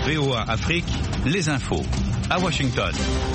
VOA Afrique, les infos. À Washington.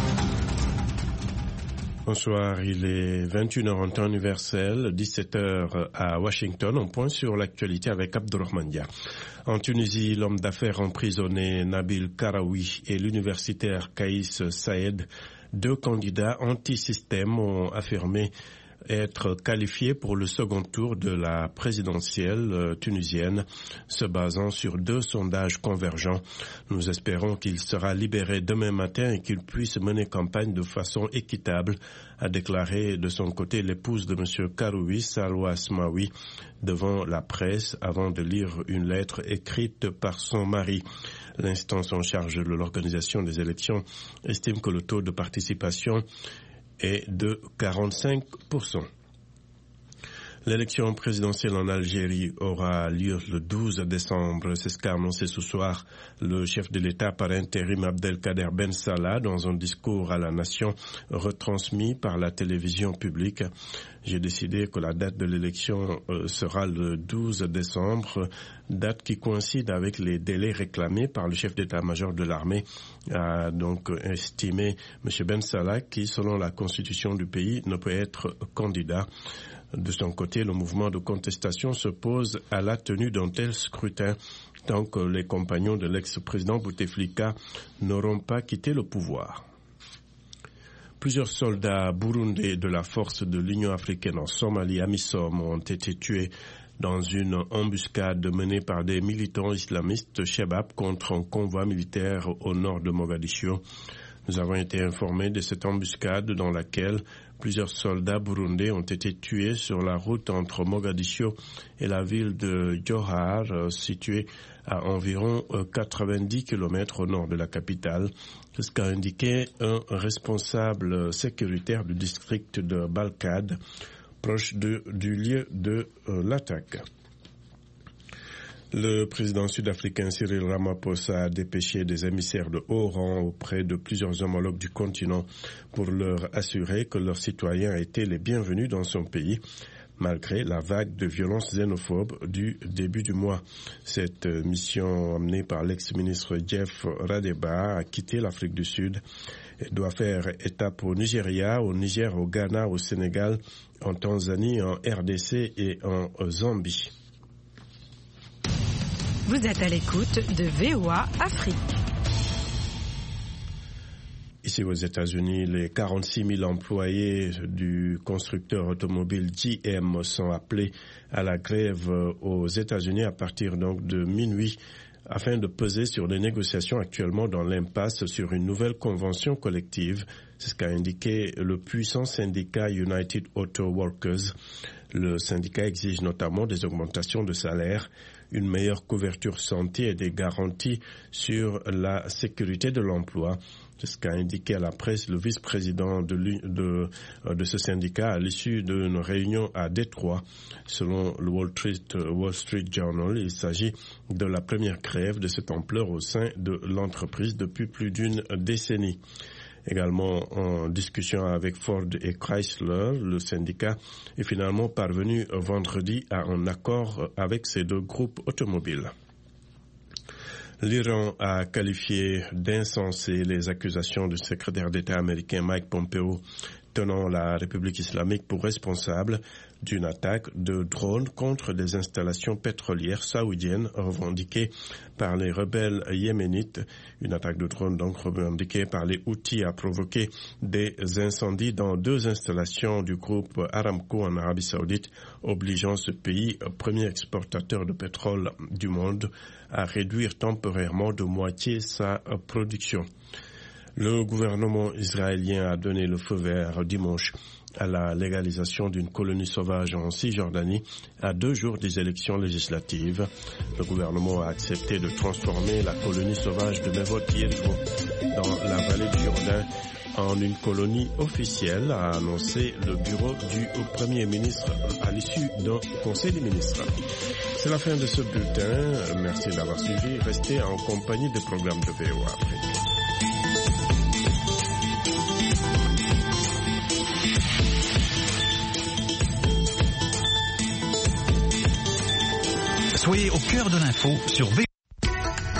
Bonsoir, il est 21h en temps universel, 17h à Washington. On pointe sur l'actualité avec Abdurrahman Dia. En Tunisie, l'homme d'affaires emprisonné Nabil Karaoui et l'universitaire Kaïs Saïed, deux candidats anti-système, ont affirmé être qualifié pour le second tour de la présidentielle tunisienne, se basant sur deux sondages convergents. Nous espérons qu'il sera libéré demain matin et qu'il puisse mener campagne de façon équitable, a déclaré de son côté l'épouse de M. Karaoui, Salwa Asmaoui, devant la presse avant de lire une lettre écrite par son mari. L'instance en charge de l'organisation des élections estime que le taux de participation est de 45%. L'élection présidentielle en Algérie aura lieu le 12 décembre. C'est ce qu'a annoncé ce soir le chef de l'État par intérim Abdelkader Ben Salah dans un discours à la nation retransmis par la télévision publique. J'ai décidé que la date de l'élection sera le 12 décembre, date qui coïncide avec les délais réclamés par le chef d'état-major de l'armée, a donc estimé M. Ben Salah, qui, selon la constitution du pays, ne peut être candidat. De son côté, le mouvement de contestation s'oppose à la tenue d'un tel scrutin tant que les compagnons de l'ex-président Bouteflika n'auront pas quitté le pouvoir. Plusieurs soldats burundais de la force de l'Union africaine en Somalie, AMISOM, ont été tués dans une embuscade menée par des militants islamistes Chebab contre un convoi militaire au nord de Mogadiscio. Nous avons été informés de cette embuscade dans laquelle plusieurs soldats burundais ont été tués sur la route entre Mogadiscio et la ville de Johar, située à environ 90 km au nord de la capitale. C'est ce qu'a indiqué un responsable sécuritaire du district de Balkad, proche du lieu de l'attaque. Le président sud-africain Cyril Ramaphosa a dépêché des émissaires de haut rang auprès de plusieurs homologues du continent pour leur assurer que leurs citoyens étaient les bienvenus dans son pays, malgré la vague de violences xénophobes du début du mois. Cette mission emmenée par l'ex-ministre Jeff Radeba a quitté l'Afrique du Sud et doit faire étape au Nigeria, au Niger, au Ghana, au Sénégal, en Tanzanie, en RDC et en Zambie. Vous êtes à l'écoute de VOA Afrique. Ici aux États-Unis, les 46 000 employés du constructeur automobile GM sont appelés à la grève aux États-Unis à partir donc de minuit afin de peser sur les négociations actuellement dans l'impasse sur une nouvelle convention collective. C'est ce qu'a indiqué le puissant syndicat United Auto Workers. Le syndicat exige notamment des augmentations de salaire, une meilleure couverture santé et des garanties sur la sécurité de l'emploi. C'est ce qu'a indiqué à la presse le vice-président de ce syndicat à l'issue d'une réunion à Détroit. Selon le Wall Street Journal, il s'agit de la première grève de cette ampleur au sein de l'entreprise depuis plus d'une décennie. Également en discussion avec Ford et Chrysler, le syndicat est finalement parvenu vendredi à un accord avec ces deux groupes automobiles. L'Iran a qualifié d'insensées les accusations du secrétaire d'État américain Mike Pompeo tenant la République islamique pour responsable d'une attaque de drones contre des installations pétrolières saoudiennes revendiquées par les rebelles yéménites. Une attaque de drones donc revendiquée par les Houthis a provoqué des incendies dans deux installations du groupe Aramco en Arabie Saoudite, obligeant ce pays, premier exportateur de pétrole du monde, à réduire temporairement de moitié sa production. Le gouvernement israélien a donné le feu vert dimanche à la légalisation d'une colonie sauvage en Cisjordanie à 2 jours des élections législatives. Le gouvernement a accepté de transformer la colonie sauvage de Nevot Yetro dans la vallée du Jourdain en une colonie officielle, a annoncé le bureau du Premier ministre à l'issue d'un conseil des ministres. C'est la fin de ce bulletin. Merci d'avoir suivi. Restez en compagnie des programmes de VOA Afrique. Soyez au cœur de l'info sur VOA.